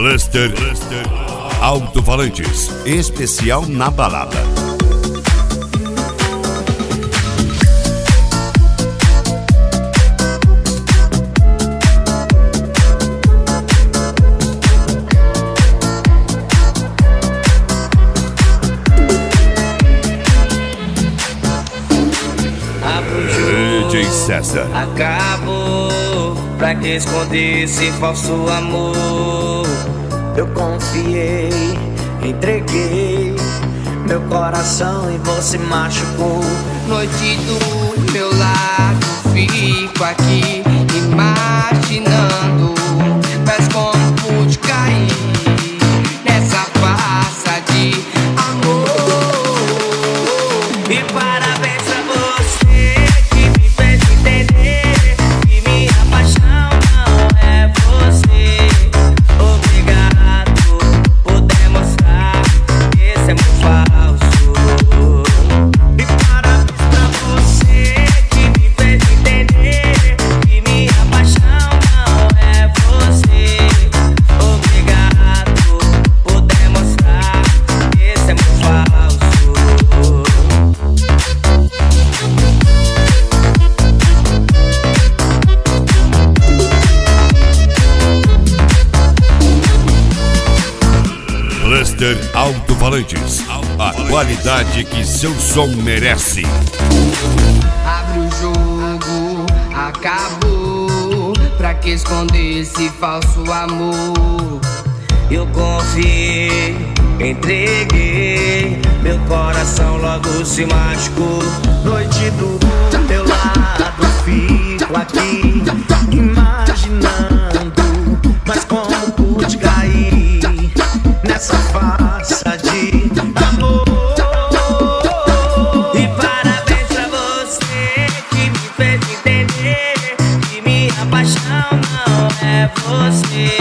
Cluster Alto-Falantes, especial na balada. DJ César. Acabou, pra que esconder esse falso amor? Eu confiei, entreguei meu coração e você machucou. Noite do meu lado, fico aqui imaginando, mas como pude cair nessa farsa de amor. E parabéns pra você que me fez entender que minha paixão não é você. Obrigado por demonstrar que esse amor falso. E parabéns pra você que me fez entender que minha paixão não é você. Obrigado por demonstrar que esse amor falso. Cluster Alto-Falantes, a qualidade que seu som merece. Abre o jogo, acabou. Pra que esconder esse falso amor? Eu confiei, entreguei meu coração, logo se machucou. Noite do meu lado, fico aqui imaginando, mas como pude cair nessa farsa de amor. E parabéns pra você que me fez entender que minha paixão não é você.